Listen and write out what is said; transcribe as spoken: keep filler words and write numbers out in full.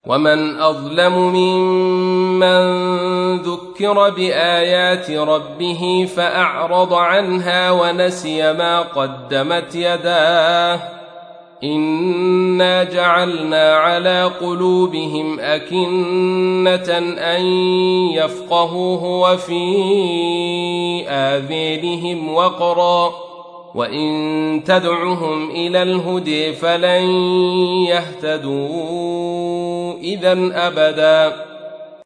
ومن أظلم ممن ذكر بآيات ربه فأعرض عنها ونسي ما قدمت يداه إنا جعلنا على قلوبهم أكنة أن يفقهوه وفي آذانهم وقرا وإن تدعهم إلى الهدى فلن يهتدوا إذا أبدا